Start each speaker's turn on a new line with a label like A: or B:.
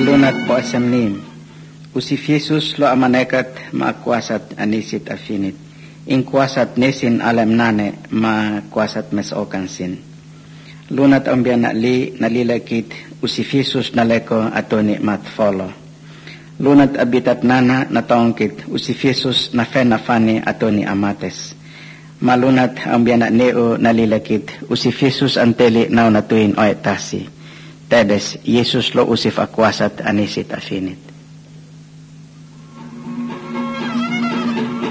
A: lunat po asamnim. Usif Jesus lo amanekat maakwasat anisit afinit. Inkwasat nesin alam nane maakwasat mesokan sin. Lunat ang biyan nalilakit usif Jesus naleko atoni matfolo. Lunat abitat nana natongkit usif Jesus na fenafani atoni amates. Malunat ang biyan neo nalilakit usif Jesus anteli naw natuin oetasi. Tedes, Jesus lo usif akwasat anisit afinit.